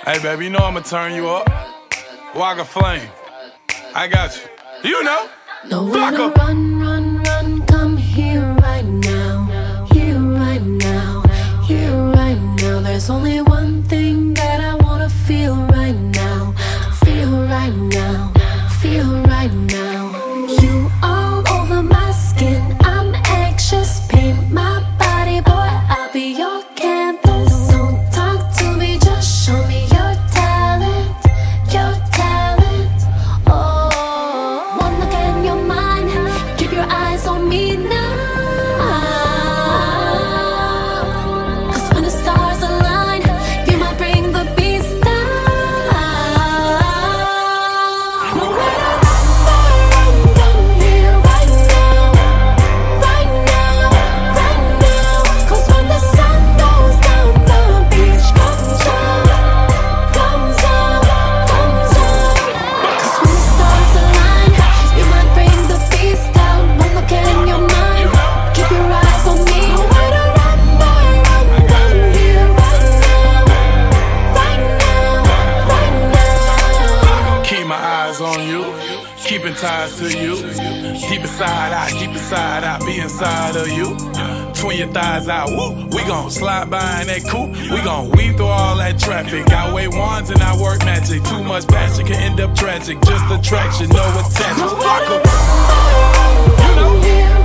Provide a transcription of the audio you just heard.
Hey, baby, you know I'ma turn you up. Waka Flame. I got you. You know. Nowhere to run, run, run. Come here right now. Here right now. Here right now. There's only one thing that I wanna feel right now. Feel right now. Feel right now. You all over my skin. I'm anxious. Paint my body, boy. I'll be your canvas. Don't talk to me, just show me your talent. Your talent. Oh, one look in your mind. Keep your eyes on me now. 'Cause when the stars align, you might bring the beast down. Nowhere to run, boy, run, run here right now. Right now, right now. 'Cause when the sun goes down, the beach comes up. Comes up, comes up. 'Cause when the stars align, you might bring the beast down. One look in your mind, keep your eyes on me. Nowhere to run, boy, run, run here right now. Right now, right now. Keep my eyes on you. Keeping ties to you. Deep inside, I be inside of you. Twin your thighs out, woo. We gon' slide by in that coupe. We gon' weave through all that traffic. I wave wands and I work magic. Too much passion can end up tragic. Just attraction, no attachment. Nowhere to run, boy, run, run here